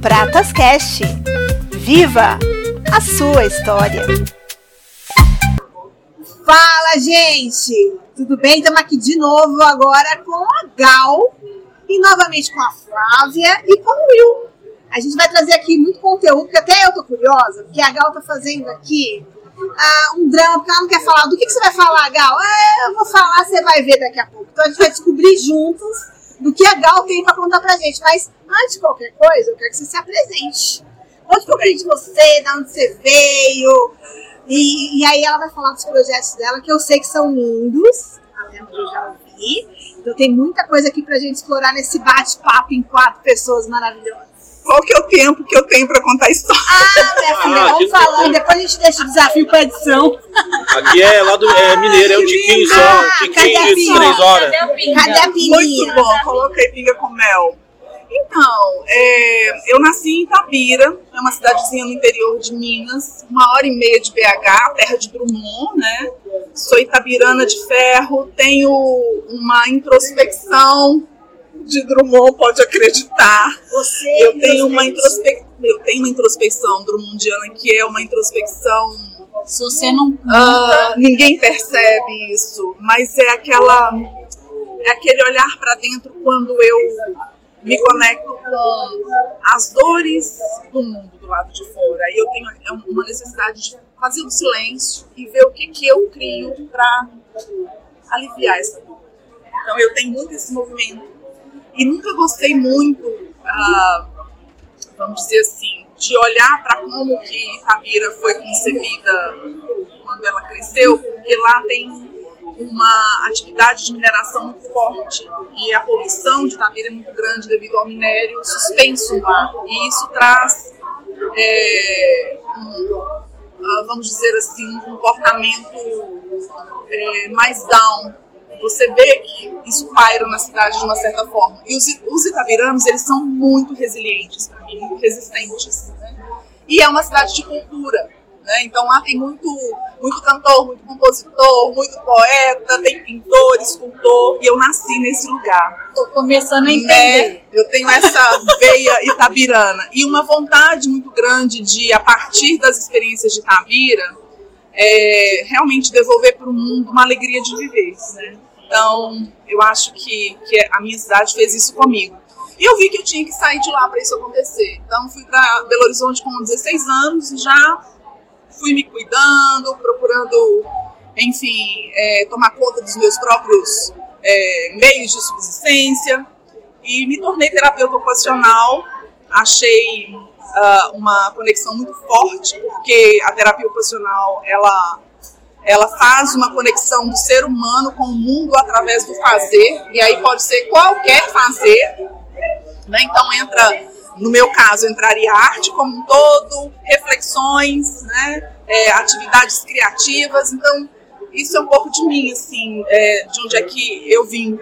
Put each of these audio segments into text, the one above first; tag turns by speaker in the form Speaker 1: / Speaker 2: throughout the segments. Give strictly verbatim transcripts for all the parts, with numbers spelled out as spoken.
Speaker 1: Pratas Cast. Viva a sua história.
Speaker 2: Fala, gente! Tudo bem? Estamos aqui de novo agora com a Gal e novamente com a Flávia e com o Will. A gente vai trazer aqui muito conteúdo, porque até eu tô curiosa, porque a Gal tá fazendo aqui ah, um drama, porque ela não quer falar. Do que, que você vai falar, Gal? Ah, eu vou falar, você vai ver daqui a pouco. Então a gente vai descobrir juntos do que a Gal tem pra contar pra gente. Mas antes de qualquer coisa, eu quero que você se apresente. Conte um pouquinho de você, de onde você veio. E, e aí ela vai falar dos projetos dela, que eu sei que são lindos, até onde eu já ouvi. Então tem muita coisa aqui pra gente explorar nesse bate-papo em quatro pessoas maravilhosas.
Speaker 3: Qual que é o tempo que eu tenho pra contar a história?
Speaker 2: Ah, minha filha, ah, vamos falando, depois a gente deixa o desafio pra edição.
Speaker 4: Aqui é lá do é, Mineiro, é um tiquinho só, um tiquinho de três horas.
Speaker 2: Cadê a pinga? Cadê a
Speaker 3: Muito bom, coloquei pinga com mel. Então, é, eu nasci em Itabira, é uma cidadezinha no interior de Minas, uma hora e meia de B H, terra de Drummond, né? Sou itabirana de ferro, tenho uma introspecção de Drummond, pode acreditar.
Speaker 2: Você
Speaker 3: eu tenho uma introspe... eu tenho uma introspecção drummondiana que é uma introspecção.
Speaker 2: Se você não
Speaker 3: ah, ninguém percebe isso, mas é aquela é aquele olhar para dentro quando eu me conecto com as dores do mundo do lado de fora. E eu tenho uma necessidade de fazer um silêncio e ver o que que eu crio para aliviar essa dor. Então eu tenho muito esse movimento. E nunca gostei muito, uh, vamos dizer assim, de olhar para como que Itabira foi concebida quando ela cresceu, porque lá tem uma atividade de mineração muito forte e a poluição de Itabira é muito grande devido ao minério suspenso lá. E isso traz, é, um, uh, vamos dizer assim, um comportamento é, mais down. Você vê que isso paira na cidade de uma certa forma. E os, os itabiranos, eles são muito resilientes para mim, muito resistentes. Né? E é uma cidade de cultura. Né? Então lá tem muito, muito cantor, muito compositor, muito poeta, tem pintor, escultor. E eu nasci nesse lugar.
Speaker 2: Estou começando a entender.
Speaker 3: É, eu tenho essa veia itabirana. E uma vontade muito grande de, a partir das experiências de Itabira, é, realmente devolver para o mundo uma alegria de viver. Né? Então, eu acho que, que a minha cidade fez isso comigo. E eu vi que eu tinha que sair de lá para isso acontecer. Então, fui para Belo Horizonte com dezesseis anos e já fui me cuidando, procurando, enfim, é, tomar conta dos meus próprios é, meios de subsistência. E me tornei terapeuta ocupacional. Achei uh, uma conexão muito forte, porque a terapia ocupacional, ela... ela faz uma conexão do ser humano com o mundo através do fazer, e aí pode ser qualquer fazer, né? Então entra, no meu caso, entraria arte como um todo, reflexões, né? É, atividades criativas. Então isso é um pouco de mim, assim, é, de onde é que eu vim,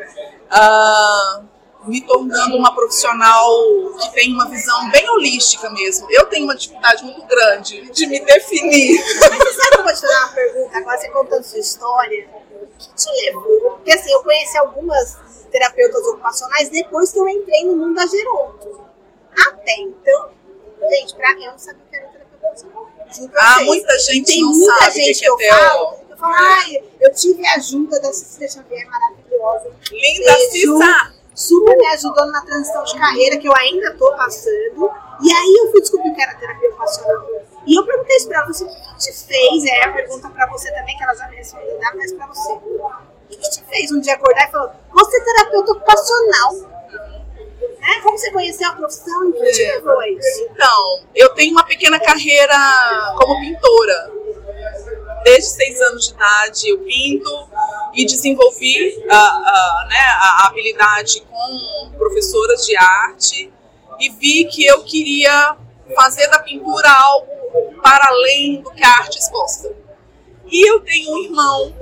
Speaker 3: uh, me tornando uma profissional que tem uma visão bem holística mesmo. Eu tenho uma dificuldade muito grande de me definir.
Speaker 2: Mas você sabe que eu vou te dar uma pergunta, agora você contando sua história, o que te levou? Porque assim, eu conheci algumas terapeutas ocupacionais depois que eu entrei no mundo da geronto. Até então, gente, pra mim eu não sabia que era terapeuta ocupacional.
Speaker 3: Ah, muita gente
Speaker 2: tem
Speaker 3: não
Speaker 2: muita
Speaker 3: sabe
Speaker 2: gente
Speaker 3: que, que
Speaker 2: que eu falo, eu falo, ai, eu tive a ajuda da Cecília Xavier maravilhosa.
Speaker 3: Linda Cissa!
Speaker 2: Super me ajudou na transição de carreira, que eu ainda estou passando. E aí eu fui descobrir que era terapia ocupacional. E eu perguntei isso pra você, o que, que te fez? É a pergunta pra você também, que elas já me responderam, mas pra você. O que, que te fez um dia acordar e falar, você é terapeuta ocupacional? Né? Como você conheceu a profissão? O que te levou a isso?
Speaker 3: Então, eu tenho uma pequena carreira como pintora. Desde seis anos de idade eu pinto e desenvolvi a, a, né, a habilidade com professoras de arte e vi que eu queria fazer da pintura algo para além do que a arte exposta. E eu tenho um irmão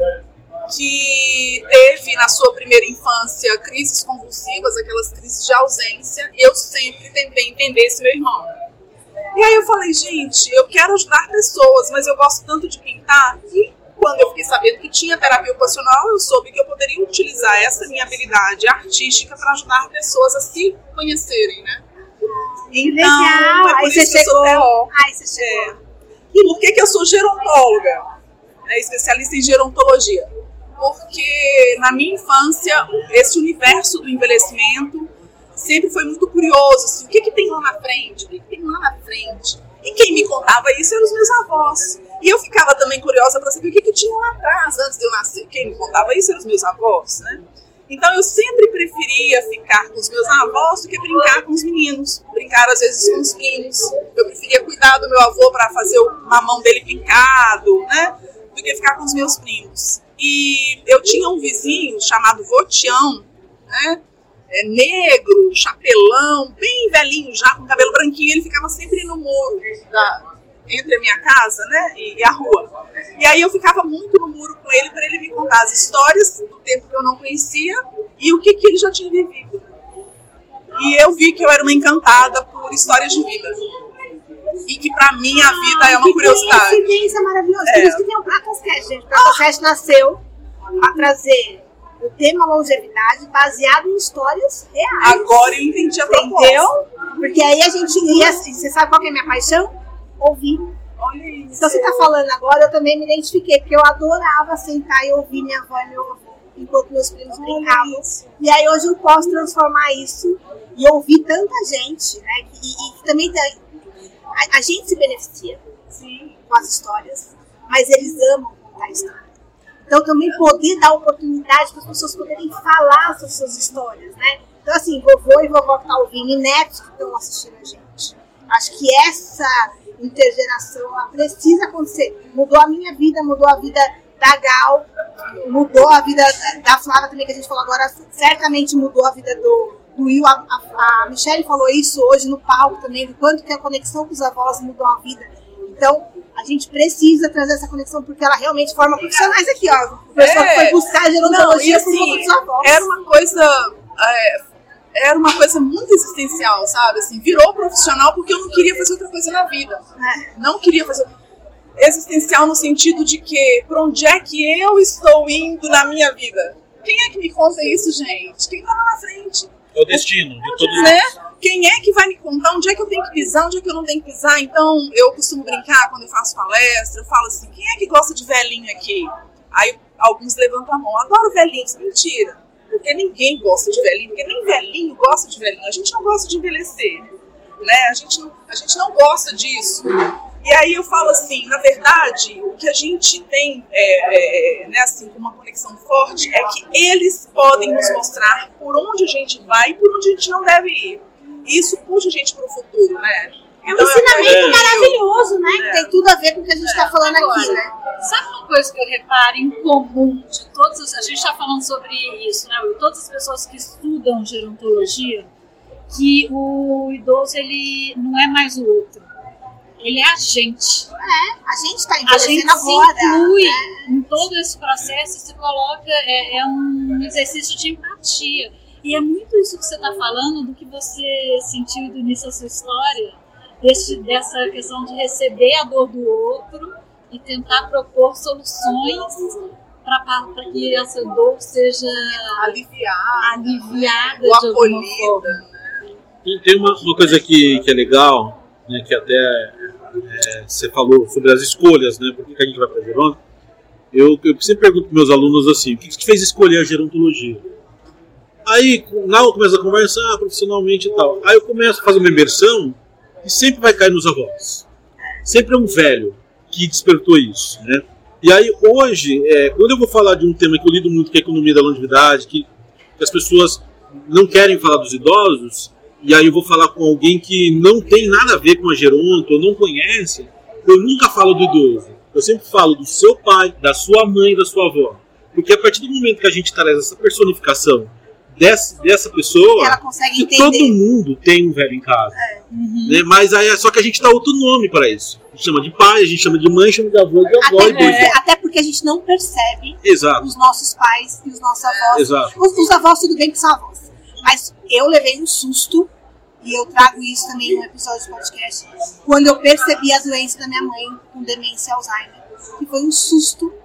Speaker 3: que teve na sua primeira infância crises convulsivas, aquelas crises de ausência, e eu sempre tentei entender esse meu irmão. E aí eu falei, gente, eu quero ajudar pessoas, mas eu gosto tanto de pintar. E quando eu fiquei sabendo que tinha terapia ocupacional, eu soube que eu poderia utilizar essa minha habilidade artística para ajudar pessoas a se conhecerem, né? Então,
Speaker 2: legal.
Speaker 3: é por
Speaker 2: Aí
Speaker 3: isso
Speaker 2: você
Speaker 3: que eu sou
Speaker 2: chegou.
Speaker 3: T O.
Speaker 2: Aí você chegou.
Speaker 3: É. E por que, que eu sou gerontóloga? É, especialista em gerontologia? Porque na minha infância, esse universo do envelhecimento sempre foi muito curioso. Assim, o que, que tem lá na frente? O que, que tem lá na frente? E quem me contava isso eram os meus avós. E eu ficava também curiosa para saber o que, que tinha lá atrás, antes de eu nascer. Quem me contava isso eram os meus avós, né? Então eu sempre preferia ficar com os meus avós do que brincar com os meninos. Brincar às vezes com os primos. Eu preferia cuidar do meu avô para fazer o mamão dele picado, né? Do que ficar com os meus primos. E eu tinha um vizinho chamado Votião, né? É, negro, chapelão, bem velhinho já, com cabelo branquinho. Ele ficava sempre no muro da, entre a minha casa, né, e, e a rua. E aí eu ficava muito no muro com ele para ele me contar as histórias do tempo que eu não conhecia e o que, que ele já tinha vivido. E eu vi que eu era uma encantada por histórias de vida. E que pra mim a vida é uma curiosidade.
Speaker 2: Que coincidência maravilhosa.
Speaker 3: É.
Speaker 2: Por isso que tem o Pracascast, gente. O Pracascast nasceu a trazer o tema longevidade baseado em histórias reais.
Speaker 3: Agora eu entendi a proposta.
Speaker 2: Entendeu? Porque aí a gente ia assim, você sabe qual que é a minha paixão? Ouvir.
Speaker 3: Olha isso.
Speaker 2: Então você tá falando agora, eu também me identifiquei, porque eu adorava sentar e ouvir minha avó e meu avô, enquanto meus primos brincavam. E aí hoje eu posso transformar isso e ouvir tanta gente, né? E, e que também tem, a, a gente se beneficia, sim, com as histórias, mas eles amam contar a história. Então também poder dar oportunidade para as pessoas poderem falar sobre suas histórias, né? Então assim, vovô e vovó que estão ouvindo, e netos que estão assistindo a gente. Acho que essa intergeração ela precisa acontecer. Mudou a minha vida, mudou a vida da Gal, mudou a vida da Flávia também, que a gente falou agora, certamente mudou a vida do, do Will. A, a, a Michelle falou isso hoje no palco também, do quanto que a conexão com os avós mudou a vida. Então, a gente precisa trazer essa conexão, porque ela realmente forma profissionais aqui, ó. O pessoal
Speaker 3: É.
Speaker 2: que foi buscar gerontologia
Speaker 3: Não,
Speaker 2: por
Speaker 3: assim,
Speaker 2: conta dos avós.
Speaker 3: Era uma coisa... É, era uma coisa muito existencial, sabe? Assim, virou profissional porque eu não queria fazer outra coisa na vida.
Speaker 2: É.
Speaker 3: Não queria fazer... Existencial no sentido de que, pra onde é que eu estou indo na minha vida? Quem é que me conta isso, gente? Quem tá lá na frente?
Speaker 4: É o destino de todos
Speaker 3: Né?
Speaker 4: nós.
Speaker 3: Quem é que vai me contar onde é que eu tenho que pisar, onde é que eu não tenho que pisar? Então, eu costumo brincar quando eu faço palestra, eu falo assim, quem é que gosta de velhinho aqui? Aí alguns levantam a mão, adoro velhinhos. Mentira, porque ninguém gosta de velhinho, porque nem velhinho gosta de velhinho. A gente não gosta de envelhecer, né? A gente não, a gente não gosta disso. E aí eu falo assim, na verdade, o que a gente tem, é, é, né, assim, com uma conexão forte, é que eles podem nos mostrar por onde a gente vai e por onde a gente não deve ir. E isso puxa a gente para o futuro, né?
Speaker 2: É um
Speaker 3: Então,
Speaker 2: ensinamento
Speaker 3: é,
Speaker 2: maravilhoso, né?
Speaker 3: É.
Speaker 2: Que tem tudo a ver com o que a gente está
Speaker 3: É.
Speaker 2: falando
Speaker 5: Agora,
Speaker 2: aqui, né?
Speaker 5: Sabe uma coisa que eu reparo em comum de todas as... A gente está falando sobre isso, né? Todas as pessoas que estudam gerontologia, que o idoso, ele não é mais o outro. Ele é a gente.
Speaker 2: É, a gente está
Speaker 5: A
Speaker 2: envelhecendo
Speaker 5: gente se
Speaker 2: agora.
Speaker 5: inclui
Speaker 2: né?
Speaker 5: em todo esse processo e se coloca... É, é um exercício de empatia. E é muito isso que você está falando, do que você sentiu do início da sua história, desse, dessa questão de receber a dor do outro e tentar propor soluções para que essa dor seja
Speaker 3: aliviar,
Speaker 5: aliviada
Speaker 3: ou
Speaker 5: de alguma
Speaker 3: acolhida.
Speaker 5: forma.
Speaker 4: Tem, tem uma, uma coisa que, que é legal, né, que até é, você falou sobre as escolhas, né, por que a gente vai para a geronto. Eu, eu sempre pergunto para meus alunos assim, o que te fez escolher a gerontologia? Aí, na hora começa a conversar profissionalmente e tal. Aí eu começo a fazer uma imersão e sempre vai cair nos avós. Sempre é um velho que despertou isso, né? E aí, hoje, é, quando eu vou falar de um tema que eu lido muito, que é a economia da longevidade, que, que as pessoas não querem falar dos idosos, e aí eu vou falar com alguém que não tem nada a ver com a geronto, ou não conhece, eu nunca falo do idoso. Eu sempre falo do seu pai, da sua mãe, da sua avó. Porque a partir do momento que a gente traz essa personificação Dessa, dessa pessoa,
Speaker 2: Ela consegue
Speaker 4: que
Speaker 2: entender.
Speaker 4: todo mundo tem um velho em casa.
Speaker 2: É.
Speaker 5: Uhum.
Speaker 4: Né? Mas aí é só que a gente dá outro nome para isso. A gente chama de pai, a gente chama de mãe, chama de avô, de avó
Speaker 2: Até
Speaker 4: e dois.
Speaker 2: porque, até porque a gente não percebe
Speaker 4: Exato,
Speaker 2: os nossos pais e os nossos avós.
Speaker 4: exato.
Speaker 2: Os, os avós, tudo bem que são avós. Mas eu levei um susto, e eu trago isso também no episódio do podcast, quando eu percebi as doenças da minha mãe com demência e Alzheimer. Que foi um susto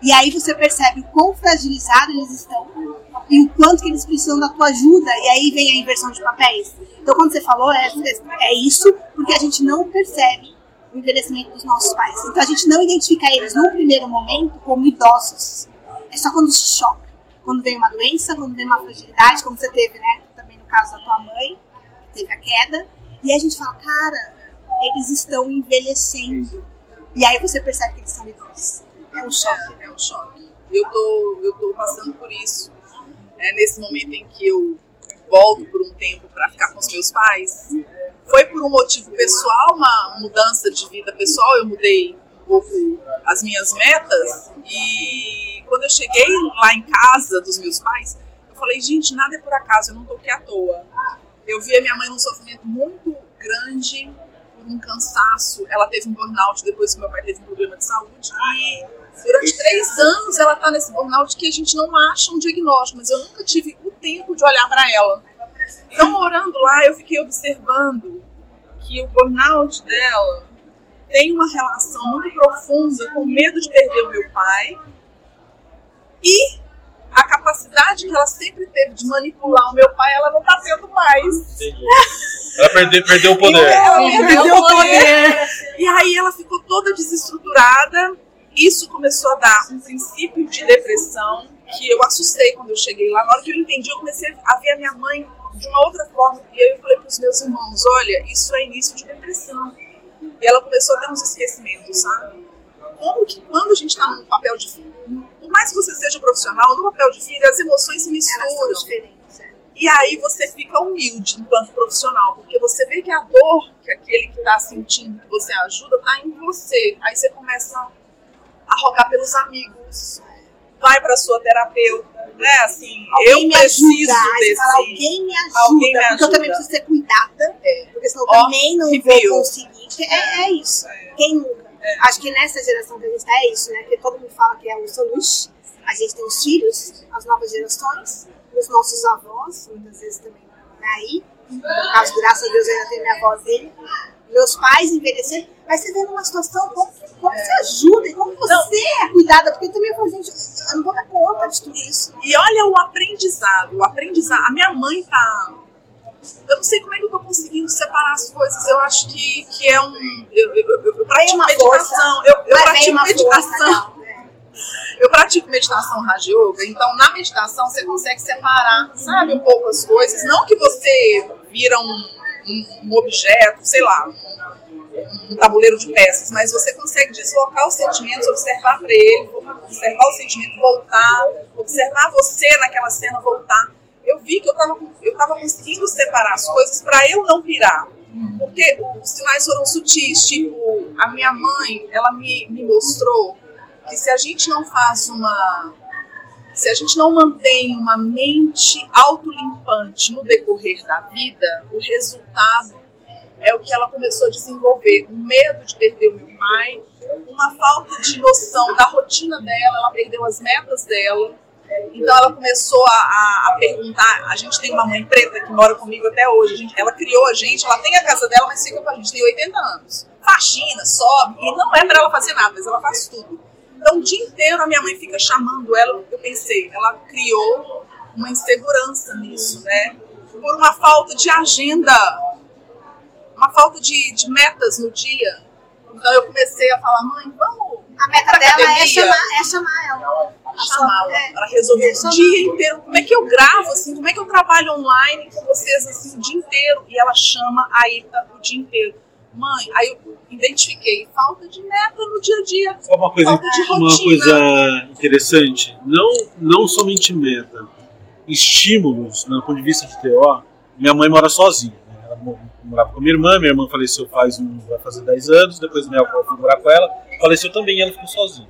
Speaker 2: E aí você percebe o quão fragilizados eles estão e o quanto que eles precisam da tua ajuda. E aí vem a inversão de papéis. Então, quando você falou, é, é isso porque a gente não percebe o envelhecimento dos nossos pais. Então, a gente não identifica eles, no primeiro momento, como idosos. É só quando se choca. Quando vem uma doença, quando vem uma fragilidade, como você teve, né? Também no caso da tua mãe, que teve a queda. E aí a gente fala, cara, eles estão envelhecendo. E aí você percebe que eles são idosos. É um choque.
Speaker 3: É, é um choque. Eu tô, eu tô passando por isso. É, nesse momento em que eu volto por um tempo para ficar com os meus pais, foi por um motivo pessoal, uma mudança de vida pessoal. Eu mudei um pouco as minhas metas e quando eu cheguei lá em casa dos meus pais, eu falei, gente, nada é por acaso, eu não tô aqui à toa. Eu vi a minha mãe num sofrimento muito grande, por um cansaço. Ela teve um burnout depois que meu pai teve um problema de saúde e durante três anos ela tá nesse burnout que a gente não acha um diagnóstico, mas eu nunca tive o tempo de olhar para ela. Então, morando lá, eu fiquei observando que o burnout dela tem uma relação muito profunda com o medo de perder o meu pai e a capacidade que ela sempre teve de manipular o meu pai, ela não tá tendo mais.
Speaker 4: Entendi. Ela perdeu, perdeu o poder.
Speaker 3: Ela perdeu o poder. E aí ela ficou toda desestruturada. Isso começou a dar um princípio de depressão que eu assustei quando eu cheguei lá. Na hora que eu entendi, eu comecei a ver a minha mãe de uma outra forma. E aí eu falei para os meus irmãos, olha, isso é início de depressão. E ela começou a ter uns esquecimentos, sabe? Como que quando a gente está num papel de filho, por mais que você seja profissional, no papel de filho, as emoções se misturam. E aí você fica humilde enquanto profissional, porque você vê que a dor que aquele que está sentindo, que você ajuda, está em você. Aí você começa a rogar pelos amigos, vai para sua terapeuta, né? Assim,
Speaker 2: alguém
Speaker 3: eu
Speaker 2: me
Speaker 3: preciso
Speaker 2: ajuda.
Speaker 3: desse.
Speaker 2: Fala, alguém me ajuda,
Speaker 3: alguém me
Speaker 2: porque
Speaker 3: ajuda.
Speaker 2: eu também preciso ser cuidada,
Speaker 3: É.
Speaker 2: porque senão eu
Speaker 3: Ó,
Speaker 2: também não
Speaker 3: que
Speaker 2: vou
Speaker 3: viu.
Speaker 2: conseguir. É, é isso.
Speaker 3: É.
Speaker 2: Quem nunca?
Speaker 3: É.
Speaker 2: Acho que nessa geração que a gente tá, é isso, né? Porque todo mundo fala que é o sanduíche. A gente tem os filhos, as novas gerações, os nossos avós, muitas vezes também aí. No caso, graças a Deus, eu ainda tenho minha avó dele. Meus pais envelhecendo. Mas você vê numa situação, como, que, como é. você ajuda e como você não. é cuidada. Porque eu também falo, gente, eu não vou dar conta de tudo isso.
Speaker 3: E olha o aprendizado. O aprendizado. A minha mãe tá... Eu não sei como é que eu tô conseguindo separar as coisas. Eu acho que, que é um... Eu, eu, eu, eu pratico meditação. Eu, eu pratico meditação. Força, eu pratico meditação Raja Yoga. Então, na meditação, você consegue separar, sabe, um pouco as coisas. Não que você vira um, um, um objeto, sei lá, um, um tabuleiro de peças, mas você consegue deslocar os sentimentos, observar para ele, observar o sentimento, voltar, observar você naquela cena, voltar. Eu vi que eu estava eu tava conseguindo separar as coisas para eu não pirar. Porque os sinais foram sutis. Tipo, a minha mãe, ela me, me mostrou que se a gente não faz uma... Se a gente não mantém uma mente autolimpante no decorrer da vida, o resultado é o que ela começou a desenvolver. O medo de perder o meu pai, uma falta de noção da rotina dela, ela perdeu as metas dela. Então ela começou a, a, a perguntar, a gente tem uma mãe preta que mora comigo até hoje, a gente, ela criou a gente, ela tem a casa dela, mas fica com a gente, tem oitenta anos. Faxina, sobe, e não é para ela fazer nada, mas ela faz tudo. Então o dia inteiro a minha mãe fica chamando ela, eu pensei, ela criou uma insegurança nisso, né? Por uma falta de agenda, uma falta de, de metas no dia. Então eu comecei a falar, mãe, vamos.
Speaker 2: A meta dela é chamar, é chamar ela.
Speaker 3: chamá-la é, para resolver é, o dia inteiro. Como é que eu gravo, assim, como é que eu trabalho online com vocês assim, o dia inteiro? E ela chama a Ita o dia inteiro. Mãe, aí eu identifiquei falta de meta no dia a dia.
Speaker 4: Só uma coisa,
Speaker 3: falta de rotina.
Speaker 4: Uma coisa interessante, não, não somente meta, estímulos, né, do ponto de vista de T O, minha mãe mora sozinha. Né? Ela morava com a minha irmã, minha irmã faleceu faz um, vai fazer dez anos, depois minha avó foi morar com ela, faleceu também e ela ficou sozinha.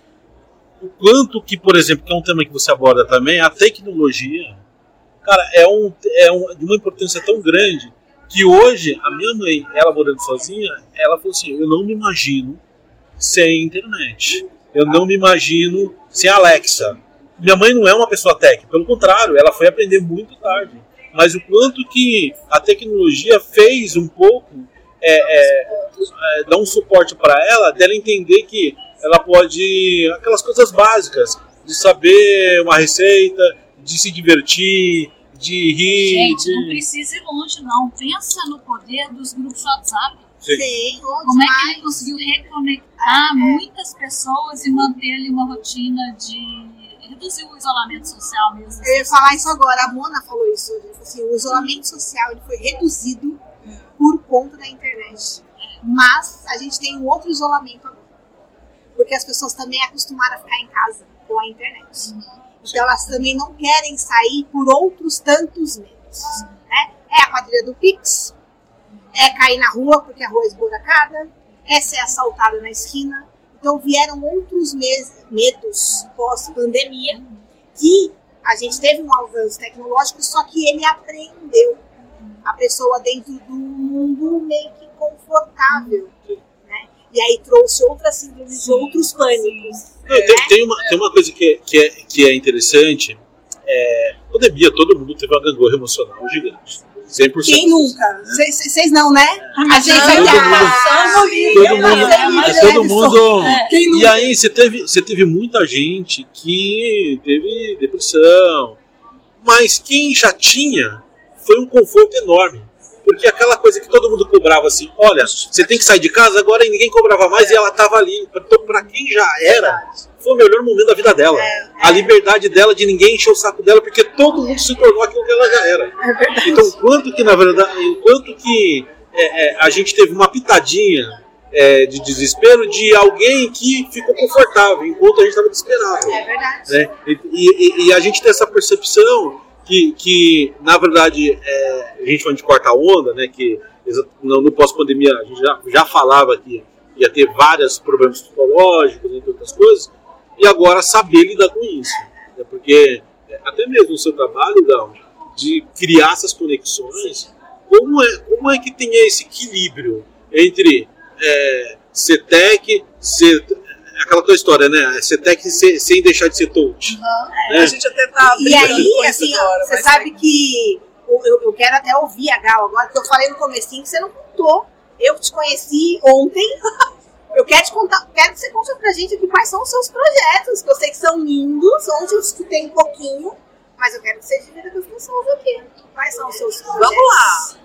Speaker 4: O quanto que, por exemplo, que é um tema que você aborda também, a tecnologia, cara, é, um, é um, de uma importância tão grande que hoje, a minha mãe, ela morando sozinha, ela falou assim, eu não me imagino sem internet, eu não me imagino sem Alexa. Minha mãe não é uma pessoa técnica, pelo contrário, ela foi aprender muito tarde, mas o quanto que a tecnologia fez um pouco, é, é, é, dar um suporte para ela, dela entender que ela pode, aquelas coisas básicas, de saber uma receita, de se divertir, de rir.
Speaker 5: Gente,
Speaker 4: de...
Speaker 5: não precisa ir longe, não. Pensa no poder dos grupos WhatsApp.
Speaker 4: Sim.
Speaker 2: Sim,
Speaker 5: Como é que ele conseguiu reconectar muitas pessoas e manter ali uma rotina de reduzir o isolamento social mesmo?
Speaker 2: Eu ia falar isso agora, a Mona falou isso. Assim, o isolamento social ele foi reduzido por conta da internet. Mas a gente tem um outro isolamento agora. Porque as pessoas também acostumaram a ficar em casa com a internet. Então elas também não querem sair por outros tantos meios. Né? É a quadrilha do Pix, é cair na rua porque a rua é esburacada, é ser assaltada na esquina. Então vieram outros mes- medos pós-pandemia que a gente teve um avanço tecnológico, só que ele aprendeu a pessoa dentro do mundo meio que confortável. Né? E aí trouxe outras síndromes de outros pânicos.
Speaker 4: Não, tem, tem, uma, tem uma coisa que é, que é, que é interessante. É, pandemia, todo mundo teve uma gangorra emocional gigante. cem por cento.
Speaker 2: Quem nunca? Vocês não, né? A gente vai
Speaker 4: todo
Speaker 2: ter
Speaker 4: mundo, todo mundo, mas todo mundo. E aí você teve, você teve muita gente que teve depressão. Mas quem já tinha foi um conforto enorme. Porque aquela coisa que todo mundo cobrava assim, olha, você tem que sair de casa agora, e ninguém cobrava mais, e ela estava ali. Então, para quem já era, foi o melhor momento da vida dela. A liberdade dela de ninguém encher o saco dela, porque todo mundo se tornou aquilo que ela já era. Então, quanto que, na verdade, enquanto que é, é, a gente teve uma pitadinha é, de desespero de alguém que ficou confortável, enquanto a gente estava desesperado.
Speaker 2: É verdade.
Speaker 4: Né? E, e, e a gente tem essa percepção que, que na verdade, é, a gente falando de quarta onda, né, que no, no pós-pandemia a gente já, já falava que ia ter vários problemas psicológicos, entre outras coisas, e agora saber lidar com isso. Né, porque até mesmo no seu trabalho, Gal, de criar essas conexões, como é, como é que tem esse equilíbrio entre é, ser tech, ser... aquela tua história, né? Ser tech sem, sem deixar de ser touch.
Speaker 3: Uhum.
Speaker 4: Né?
Speaker 3: A gente até tá
Speaker 2: E aí, assim,
Speaker 3: agora,
Speaker 2: você sabe
Speaker 3: é...
Speaker 2: que eu, eu quero até ouvir a Gal agora, porque eu falei no comecinho que você não contou. Eu te conheci ontem. Eu quero te contar, quero que você conte pra gente aqui quais são os seus projetos, que eu sei que são lindos, onde eu escutei um pouquinho, mas eu quero que você divida com as pessoas aqui. Quais são os seus projetos?
Speaker 3: Vamos lá.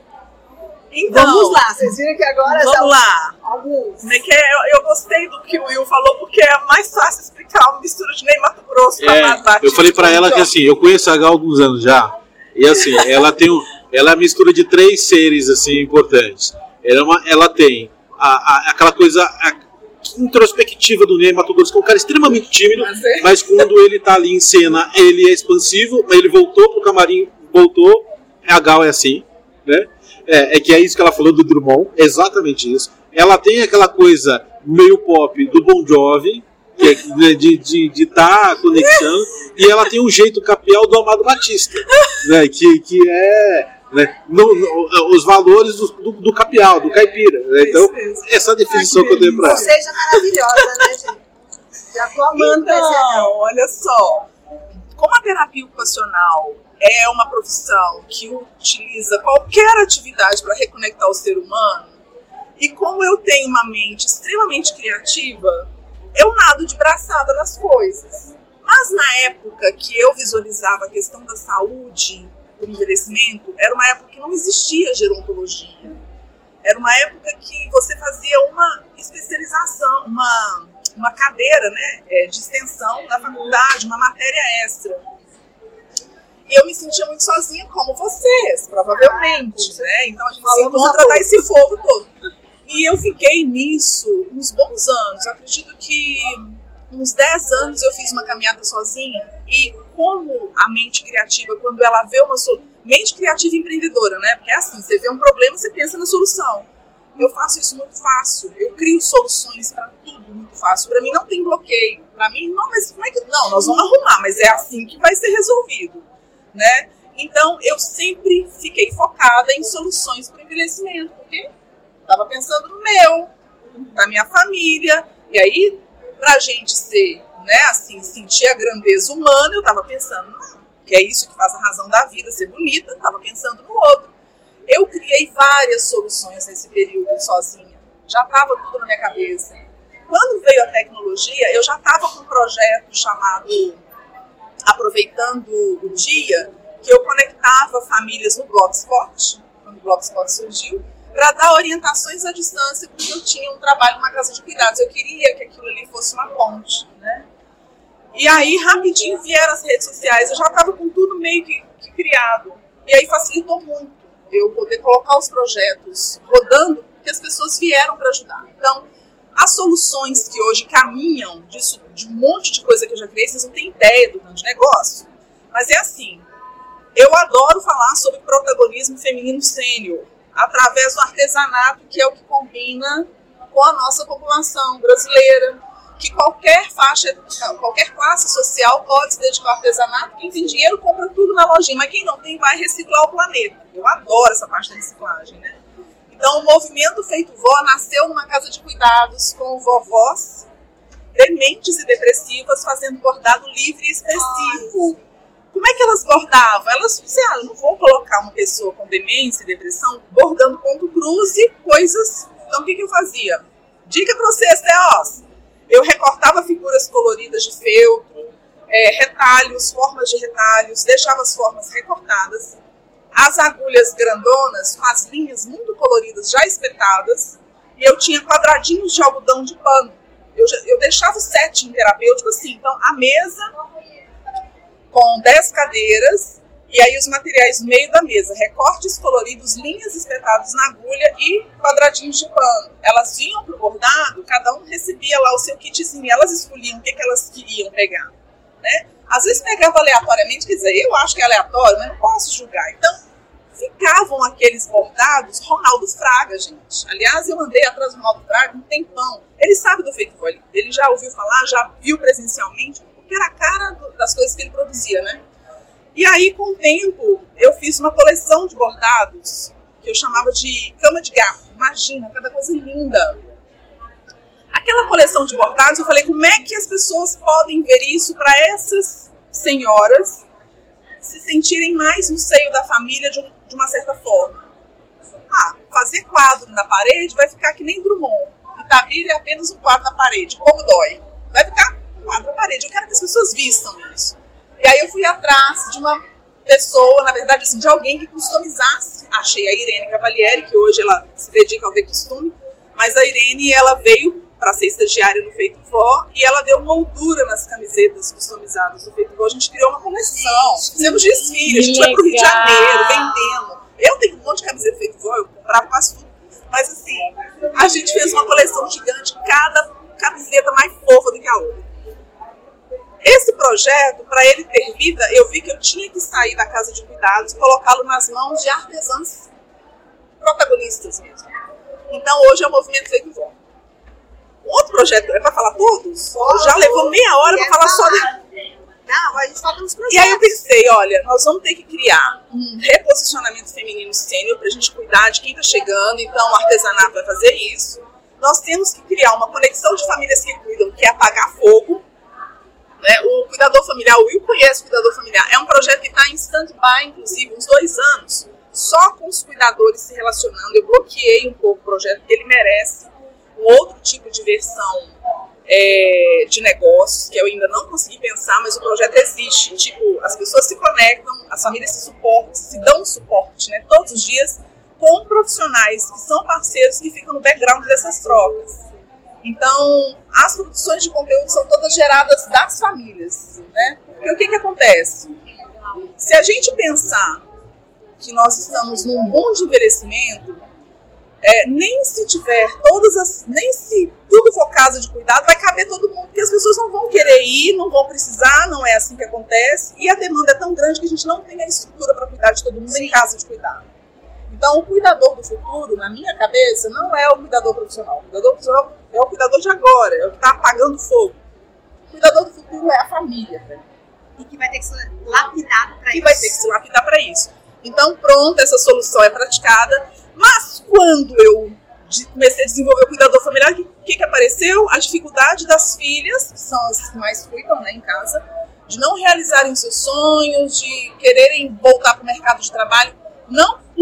Speaker 3: Então,
Speaker 2: vamos lá, vocês viram que agora
Speaker 3: vamos
Speaker 2: são
Speaker 3: lá.
Speaker 2: alguns.
Speaker 3: Como é que é? Eu, eu gostei do que o Will falou, porque é mais fácil explicar uma mistura de Ney Mato Grosso com
Speaker 4: É,
Speaker 3: a Mato
Speaker 4: eu falei pra ela que assim, eu conheço a Gal há alguns anos já, e assim, ela tem um, ela é a mistura de três seres assim importantes. Ela, é uma, ela tem a, a, aquela coisa a introspectiva do Ney Mato Grosso, que é um cara extremamente tímido, mas quando ele tá ali em cena, ele é expansivo, ele voltou pro camarim, voltou, a Gal é assim, né? É, é que é isso que ela falou do Drummond, exatamente isso. Ela tem aquela coisa meio pop do Bon Jovi, que é, né, de estar de, de tá conexão, e ela tem um jeito capial do Amado Batista, né, que, que é né, no, no, os valores do, do, do capial, do caipira. Né, então, essa definição que eu dei pra ela.
Speaker 2: Ou seja, maravilhosa, né, gente? Já tô amando esse
Speaker 3: Então, olha só, como a terapia ocupacional é uma profissão que utiliza qualquer atividade para reconectar o ser humano, e como eu tenho uma mente extremamente criativa, eu nado de braçada nas coisas. Mas na época que eu visualizava a questão da saúde, do envelhecimento, era uma época que não existia gerontologia. Era uma época que você fazia uma especialização, uma, uma cadeira, né, de extensão da faculdade, uma matéria extra. E eu me sentia muito sozinha, como vocês, provavelmente, né? Então a gente se encontra dar esse fogo todo. E eu fiquei nisso uns bons anos. Eu acredito que uns dez anos eu fiz uma caminhada sozinha. E como a mente criativa, quando ela vê uma solução... Mente criativa e empreendedora, né? Porque é assim, você vê um problema, você pensa na solução. Eu faço isso muito fácil. Eu crio soluções para tudo muito fácil. Para mim não tem bloqueio. Para mim, não, mas como é que... Não, nós vamos arrumar, mas é assim que vai ser resolvido. Né? Então eu sempre fiquei focada em soluções para o envelhecimento, porque estava pensando no meu, na minha família, e aí para a gente ser, né, assim, sentir a grandeza humana, eu estava pensando, não, que é isso que faz a razão da vida, ser bonita, estava pensando no outro. Eu criei várias soluções nesse período sozinha, já estava tudo na minha cabeça. Quando veio a tecnologia, eu já estava com um projeto chamado Aproveitando o Dia, que eu conectava famílias no Blogspot, quando o Blogspot surgiu, para dar orientações à distância, porque eu tinha um trabalho numa casa de cuidados. Eu queria que aquilo ali fosse uma ponte, né? E aí, rapidinho, vieram as redes sociais. Eu já estava com tudo meio que, que criado. E aí facilitou muito eu poder colocar os projetos rodando, porque as pessoas vieram para ajudar. Então, as soluções que hoje caminham disso, de um monte de coisa que eu já criei, vocês não têm ideia do tanto de negócio. Mas é assim, eu adoro falar sobre protagonismo feminino sênior, através do artesanato, que é o que combina com a nossa população brasileira, que qualquer faixa, qualquer classe social pode se dedicar ao artesanato. Quem tem dinheiro compra tudo na lojinha, mas quem não tem vai reciclar o planeta. Eu adoro essa parte da reciclagem, né? Então o movimento Feito Vó nasceu numa casa de cuidados com vovós dementes e depressivas fazendo bordado livre e expressivo. Como é que elas bordavam? Elas diziam, ah, não vou colocar uma pessoa com demência e depressão bordando ponto cruz e coisas. Então o que, que eu fazia? Dica para vocês, Teós. Eu recortava figuras coloridas de feltro, é, retalhos, formas de retalhos, deixava as formas recortadas, as agulhas grandonas com as linhas muito coloridas já espetadas, e eu tinha quadradinhos de algodão de pano. Eu, eu deixava o setting terapêutico assim, então a mesa com dez cadeiras, e aí os materiais no meio da mesa, recortes coloridos, linhas espetadas na agulha e quadradinhos de pano. Elas vinham para o bordado, cada um recebia lá o seu kitzinho, elas escolhiam o que, que elas queriam pegar, né? Às vezes pegava aleatoriamente, quer dizer, eu acho que é aleatório, mas não posso julgar. Então, ficavam aqueles bordados, Ronaldo Fraga, gente. Aliás, eu andei atrás do Ronaldo Fraga um tempão. Ele sabe do Feito Vó, ele já ouviu falar, já viu presencialmente, porque era a cara do, das coisas que ele produzia, né? E aí, com o tempo, eu fiz uma coleção de bordados, que eu chamava de cama de gato. Imagina, cada coisa linda. Aquela coleção de bordados, eu falei, como é que as pessoas podem ver isso para essas senhoras se sentirem mais no seio da família de, um, de uma certa forma? Ah, fazer quadro na parede vai ficar que nem Drummond. Itabira é apenas um quadro na parede. Como dói? Vai ficar um quadro na parede. Eu quero que as pessoas vistam isso. E aí eu fui atrás de uma pessoa, na verdade, assim, de alguém que customizasse. Achei a Irene Cavalieri, que hoje ela se dedica ao costume, mas a Irene, ela veio para ser estagiária no Feito Vó e ela deu moldura nas camisetas customizadas do Feito Vó. A gente criou uma coleção, fizemos desfile, a gente foi pro Rio de Janeiro vendendo. Eu tenho um monte de camiseta do Feito Vó, eu comprava quase tudo. Mas assim, a gente fez uma coleção gigante, cada camiseta mais fofa do que a outra. Esse projeto, para ele ter vida, eu vi que eu tinha que sair da casa de cuidados e colocá-lo nas mãos de artesãs protagonistas mesmo. Então hoje é o movimento Feito Vó. Outro projeto, é para falar todos? Oh, já levou meia hora para falar só... De...
Speaker 2: Não, a gente fala dos projetos.
Speaker 3: E aí eu pensei, olha, nós vamos ter que criar um reposicionamento feminino sênior para a gente cuidar de quem está chegando, então o artesanato vai fazer isso. Nós temos que criar uma conexão de famílias que cuidam, que é apagar fogo. Né? O Cuidador Familiar, o Will conhece o Cuidador Familiar, é um projeto que está em stand-by, inclusive, uns dois anos, só com os cuidadores se relacionando. Eu bloqueei um pouco o projeto, porque ele merece um outro tipo de versão é, de negócios, que eu ainda não consegui pensar, mas o projeto existe. Tipo, as pessoas se conectam, as famílias se suportam, se dão suporte, né, todos os dias, com profissionais que são parceiros que ficam no background dessas trocas. Então, as produções de conteúdo são todas geradas das famílias, né? Porque o que que acontece? Se a gente pensar que nós estamos num bom de envelhecimento, é, nem se tiver todas as... nem se tudo for casa de cuidado, vai caber todo mundo, porque as pessoas não vão querer ir, não vão precisar, não é assim que acontece, e a demanda é tão grande que a gente não tem a estrutura para cuidar de todo mundo em casa de cuidado. Então, o cuidador do futuro, na minha cabeça, não é o cuidador profissional. O cuidador profissional é o cuidador de agora, é o que está apagando fogo. O cuidador do futuro é a família. Né?
Speaker 2: E que vai ter que ser lapidado para isso.
Speaker 3: E vai ter que se lapidar para isso. Então, pronto, essa solução é praticada. Mas quando eu comecei a desenvolver o cuidador familiar, o que, que, que apareceu? A dificuldade das filhas, que são as que mais cuidam, né, em casa, de não realizarem seus sonhos, de quererem voltar para o mercado de trabalho, não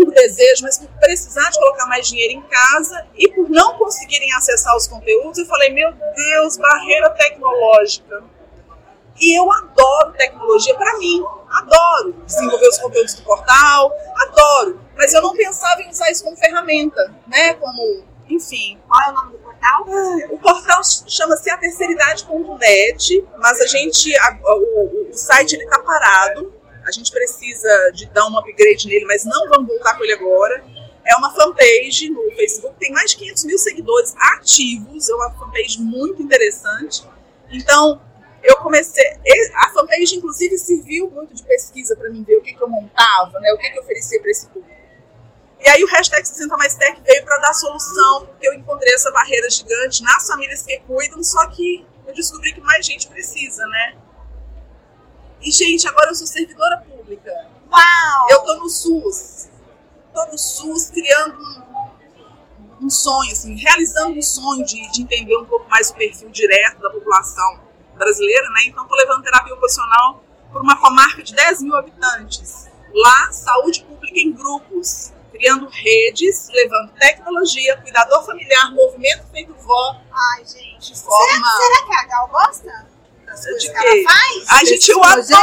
Speaker 3: por desejo, mas por precisar de colocar mais dinheiro em casa e por não conseguirem acessar os conteúdos, eu falei, meu Deus, barreira tecnológica. E eu adoro tecnologia para mim, adoro desenvolver os conteúdos do portal, adoro, mas eu não pensava em usar isso como ferramenta, né, como, enfim.
Speaker 2: Qual é o nome do portal?
Speaker 3: O portal chama-se a terceira idade ponto net, mas a gente, a, o, o site ele está parado, a gente precisa de dar um upgrade nele, mas não vamos voltar com ele agora. É uma fanpage no Facebook, tem mais de quinhentos mil seguidores ativos, é uma fanpage muito interessante. Então, eu comecei, a fanpage inclusive serviu muito de pesquisa para mim ver o que, que eu montava, né, o que, que eu oferecia para esse público. E aí o hashtag sessenta mais tech veio para dar solução, porque eu encontrei essa barreira gigante nas famílias que cuidam, só que eu descobri que mais gente precisa, né? E, gente, agora eu sou servidora pública.
Speaker 2: Uau!
Speaker 3: Eu tô no SUS. Tô no SUS criando um, um sonho, assim, realizando um sonho de, de entender um pouco mais o perfil direto da população brasileira, né? Então, tô levando terapia ocupacional por uma comarca de dez mil habitantes. Lá, saúde pública em grupos, criando redes, levando tecnologia, cuidador familiar, movimento feito vó.
Speaker 2: Ai, gente.
Speaker 3: De forma...
Speaker 2: Será, será que a Gal gosta? Das coisas
Speaker 3: De
Speaker 2: que ela faz?
Speaker 3: Ai, gente, eu adoro!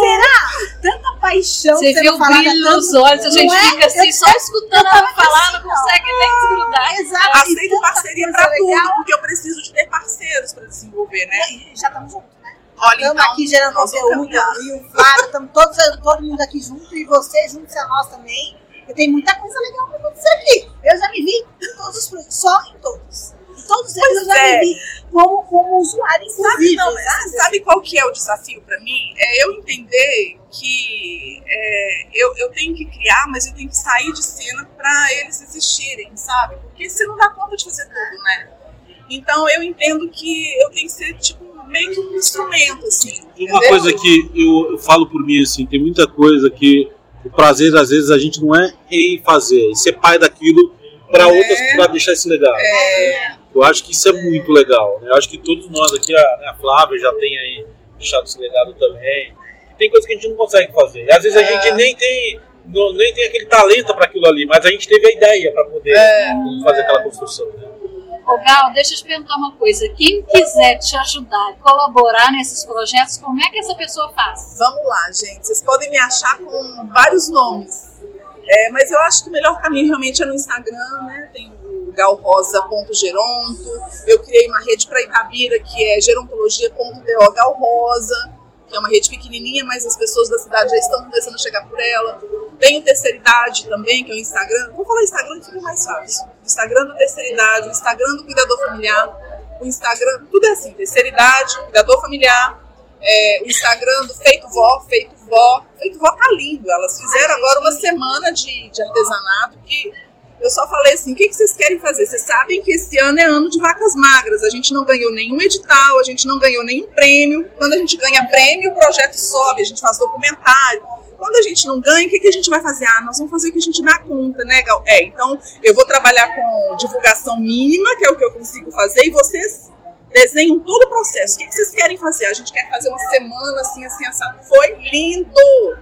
Speaker 2: Será? Tanta paixão.
Speaker 5: Você vê o brilho nos olhos, a gente fica assim, só escutando ela falar, não consegue nem desgrudar.
Speaker 2: Exato.
Speaker 3: Aceito parceria pra tudo, porque eu preciso de ter parceiros pra desenvolver, né?
Speaker 2: E já estamos juntos, né?
Speaker 3: Olha,
Speaker 2: Estamos
Speaker 3: então,
Speaker 2: aqui gerando
Speaker 3: nós vamos
Speaker 2: conteúdo,
Speaker 3: caminhar.
Speaker 2: e o Flávio, estamos todos, todo mundo aqui junto, e você junto a nós também. E tem muita coisa legal pra acontecer aqui. Eu já me vi em todos os projetos, só em todos. Em todos eles eu já
Speaker 3: é.
Speaker 2: me vi como, como usuário, inclusive.
Speaker 3: Sabe, não, sabe? sabe qual que é o desafio pra mim? É eu entender que é, eu, eu tenho que criar, mas eu tenho que sair de cena pra eles existirem, sabe? Porque você não dá conta de fazer tudo, né? Então eu entendo que eu tenho que ser tipo meio que um instrumento, assim.
Speaker 4: E uma
Speaker 3: entendeu?
Speaker 4: coisa que eu, eu falo por mim, assim, tem muita coisa que o prazer, às vezes, a gente não é em fazer, em ser pai daquilo para
Speaker 3: É.
Speaker 4: outras, para deixar esse legado.
Speaker 3: É,
Speaker 4: Eu acho que isso é muito legal, né? Eu acho que todos nós aqui, a, né, a Flávia já tem aí deixado esse legado também. Tem coisas que a gente não consegue fazer. E às vezes a
Speaker 3: É.
Speaker 4: gente nem tem, não, nem tem aquele talento para aquilo ali, mas a gente teve a ideia para poder
Speaker 3: É.
Speaker 4: fazer aquela construção, né?
Speaker 5: Ô Gal, deixa eu te perguntar uma coisa. Quem quiser te ajudar e colaborar nesses projetos, como é que essa pessoa faz?
Speaker 3: Vamos lá, gente. Vocês podem me achar com vários nomes. É, mas eu acho que o melhor caminho realmente é no Instagram, né? Tem o galrosa ponto geronto. Eu criei uma rede para Itabira, que é gerontologia ponto do galrosa, que é uma rede pequenininha, mas as pessoas da cidade já estão começando a chegar por ela. Tem o Terceira Idade também, que é o Instagram. Vou falar Instagram que fica mais fácil. O Instagram da Terceira Idade, o Instagram do Cuidador Familiar, o Instagram, tudo é assim, Terceira Idade, Cuidador Familiar, é, o Instagram do Feito Vó, Feito Vó. Feito Vó tá lindo. Elas fizeram agora uma semana de, de artesanato que eu só falei assim, o que, que vocês querem fazer? Vocês sabem que esse ano é ano de vacas magras, a gente não ganhou nenhum edital, a gente não ganhou nenhum prêmio. Quando a gente ganha prêmio, o projeto sobe, a gente faz documentário. Quando a gente não ganha, o que, que a gente vai fazer? Ah, nós vamos fazer o que a gente dá conta, né, Gal? É, então eu vou trabalhar com divulgação mínima, que é o que eu consigo fazer, e vocês desenham todo o processo. O que, que vocês querem fazer? A gente quer fazer uma semana assim, assim, assim. Foi lindo!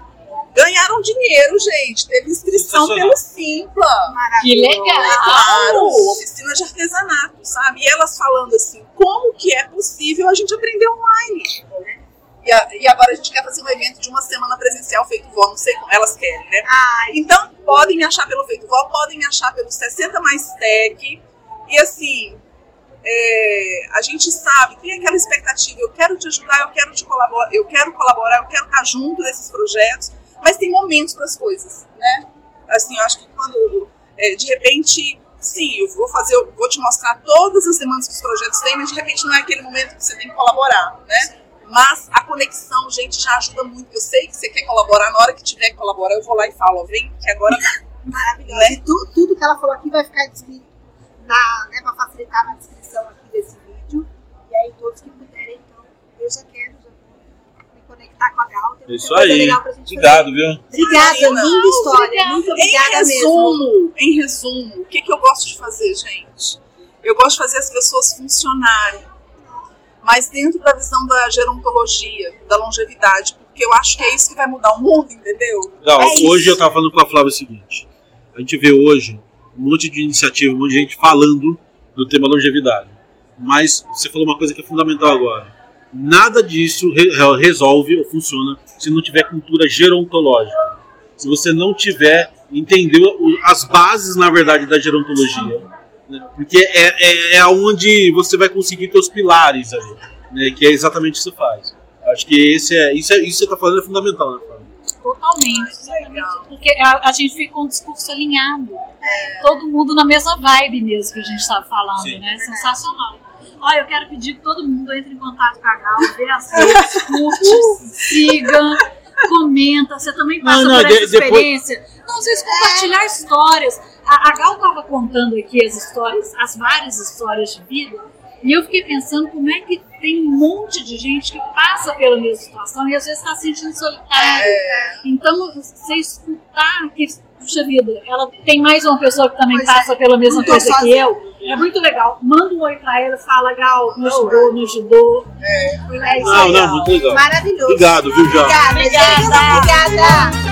Speaker 3: Ganharam dinheiro, gente. Teve inscrição pelo Simpla.
Speaker 5: Que legal!
Speaker 3: Claro, oficina de artesanato, sabe? E elas falando assim, como que é possível a gente aprender online? E, a, e agora a gente quer fazer um evento de uma semana presencial Feito Vó, não sei como elas querem, né?
Speaker 2: Ai,
Speaker 3: Então, podem me achar pelo Feito Vó, podem me achar pelo sessenta mais tech. E assim, é, a gente sabe, tem aquela expectativa, eu quero te ajudar, eu quero te colaborar, eu quero colaborar, eu quero estar junto desses projetos, mas tem momentos para as coisas, né? Assim, eu acho que quando, é, de repente, sim, eu vou fazer, eu vou te mostrar todas as demandas que os projetos têm, mas de repente não é aquele momento que você tem que colaborar, né? Mas a conexão, gente, já ajuda muito. Eu sei que você quer colaborar, na hora que tiver que colaborar, eu vou lá e falo, ó, vem, que agora...
Speaker 2: maravilhoso.
Speaker 3: Né?
Speaker 2: E tu, tudo que ela falou aqui vai ficar descrito, na, né, para facilitar na descrição aqui desse vídeo. E aí, todos que puderem, então, eu já quero, já vou me conectar com a Gal. Tem
Speaker 4: Isso
Speaker 2: muita coisa
Speaker 4: aí.
Speaker 2: legal pra gente
Speaker 4: Obrigado,
Speaker 2: fazer.
Speaker 4: viu?
Speaker 2: Obrigada,
Speaker 3: Imagina.
Speaker 2: linda história.
Speaker 5: Obrigada.
Speaker 2: Muito
Speaker 3: Em
Speaker 2: obrigada mesmo.
Speaker 3: resumo, em resumo, o que, que eu gosto de fazer, gente? Eu gosto de fazer as pessoas funcionarem, mas dentro da visão da gerontologia, da longevidade, porque eu acho que é isso que vai mudar o mundo, entendeu?
Speaker 4: Legal.
Speaker 2: É isso.
Speaker 4: Hoje eu estava falando com a Flávia o seguinte. a gente vê hoje um monte de iniciativa, um monte de gente falando do tema longevidade. Mas você falou uma coisa que é fundamental agora. Nada disso re- resolve ou funciona se não tiver cultura gerontológica. Se você não tiver, entendeu as bases, na verdade, da gerontologia. Né? Porque é, é, é onde você vai conseguir ter os pilares ali, né? Que é exatamente isso que você faz. Acho que esse é, isso, é, isso que você está falando é fundamental, né, Flávia?
Speaker 5: Totalmente, exatamente. Porque a, a gente fica com um discurso alinhado. Todo mundo na mesma vibe mesmo que a gente estava falando, Sim. né? Sensacional. Olha, eu quero pedir que todo mundo entre em contato com a Gal, vê as redes, curte, siga, comenta. Você também passa não, não, por essa de, experiência. Depois... Não, vocês compartilhar histórias. A, a Gal estava contando aqui as histórias, as várias histórias de vida, e eu fiquei pensando como é que tem um monte de gente que passa pela mesma situação e às vezes está se sentindo solitário. É. Então, você escutar que, puxa vida, ela tem mais uma pessoa que também pois passa é. pela mesma coisa que eu. É muito legal. Manda um oi pra ela e fala, Gal, me ajudou, me ajudou. É. É isso
Speaker 4: não,
Speaker 2: aí,
Speaker 4: não, muito legal.
Speaker 2: Maravilhoso.
Speaker 4: Obrigado, viu, Gal?
Speaker 2: Obrigada. Obrigada. Obrigada.